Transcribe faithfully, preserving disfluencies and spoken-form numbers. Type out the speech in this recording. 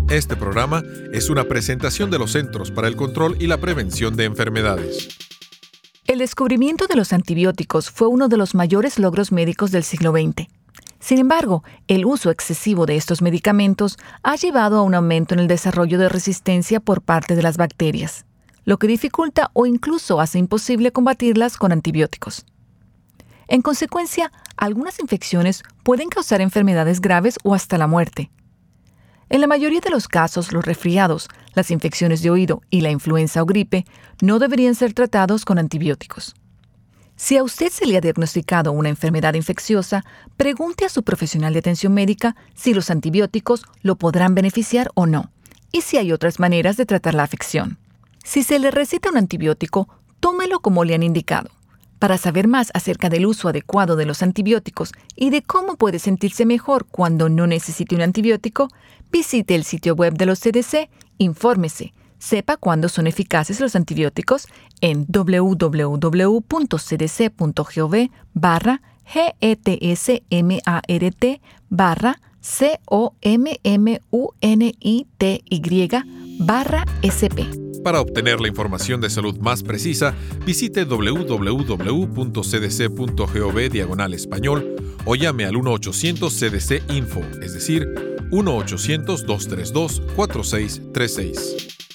Este programa es una presentación de los Centros para el Control y la Prevención de Enfermedades. El descubrimiento de los antibióticos fue uno de los mayores logros médicos del siglo veinte. Sin embargo, el uso excesivo de estos medicamentos ha llevado a un aumento en el desarrollo de resistencia por parte de las bacterias, lo que dificulta o incluso hace imposible combatirlas con antibióticos. En consecuencia, algunas infecciones pueden causar enfermedades graves o hasta la muerte. En la mayoría de los casos, los resfriados, las infecciones de oído y la influenza o gripe no deberían ser tratados con antibióticos. Si a usted se le ha diagnosticado una enfermedad infecciosa, pregunte a su profesional de atención médica si los antibióticos lo podrán beneficiar o no, y si hay otras maneras de tratar la afección. Si se le receta un antibiótico, tómelo como le han indicado. Para saber más acerca del uso adecuado de los antibióticos y de cómo puede sentirse mejor cuando no necesite un antibiótico, visite el sitio web de los C D C, infórmese, sepa cuándo son eficaces los antibióticos en w w w punto c d c punto gov barra g e t s m a r t barra c o m m u n i t y barra s p. Para obtener la información de salud más precisa, visite w w w punto c d c punto gov diagonal español o llame al uno ochocientos C D C Info, es decir, uno ochocientos, dos tres dos, cuatro seis tres seis.